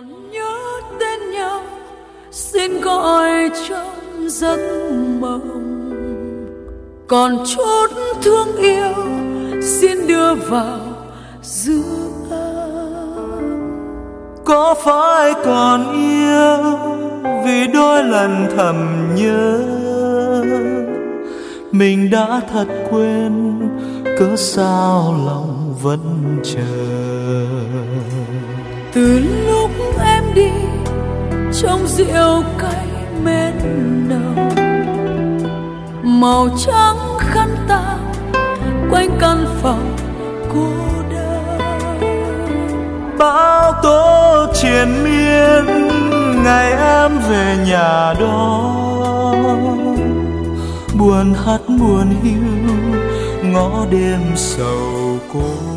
còn nhớ tên nhau xin gọi trong giấc mộng, còn chút thương yêu xin đưa vào dư âm. Có phải còn yêu vì đôi lần thầm nhớ, mình đã thật quên cớ sao lòng vẫn chờ. Từ lúc em đi trong rượu cay mến nồng, màu trắng khăn tang quanh căn phòng cô đơn. Bão tố triền miên ngày em về nhà đó, buồn hát buồn hiu ngõ đêm sầu cô.